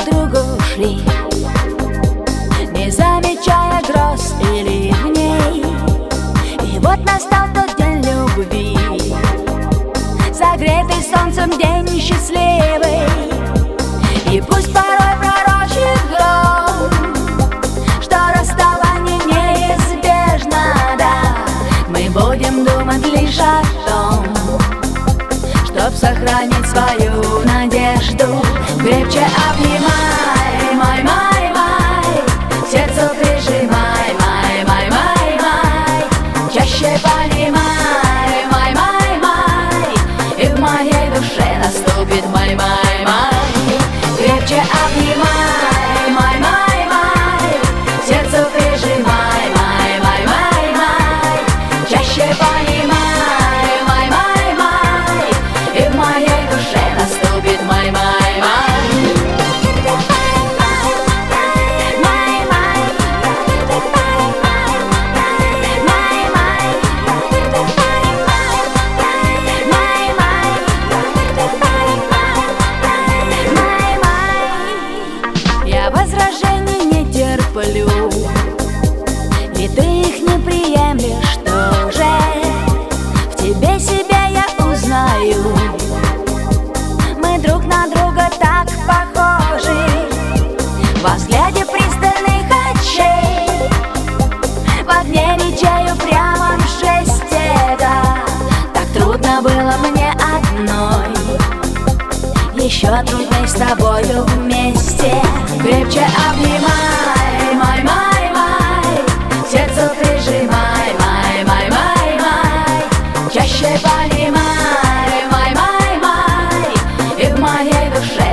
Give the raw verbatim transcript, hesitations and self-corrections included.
другу шли, не замечая гроз и ливней. И вот настал тот день любви, согретый солнцем день счастливый. И пусть порой пророчит гром, что расставание неизбежно, да, мы будем думать лишь о том, чтоб сохранить свою надежду. Крепче обнимай, май, май, май, сердцу прижимай, май, май, май, май, чаще понимай, май, май, май, и в моей душе наступит май, май, май. Крепче обнимай, май, май, май, сердцу прижимай, май, май, май, май, чаще понимай, май, май, май, и в моей душе наступит май, май, май. Я возражений не терплю, и ты их не приемлешь тоже. В тебе себя я узнаю, мы друг на друга так похожи. Во взгляде пристальных очей, в огне речей упрямом жесте, да, так трудно было мне одной, еще трудней с тобою вместе. Крепче обнимай, май, май, май, сердцу прижимай, май, май, май, май, чаще понимай, май, май, май, и в моей душе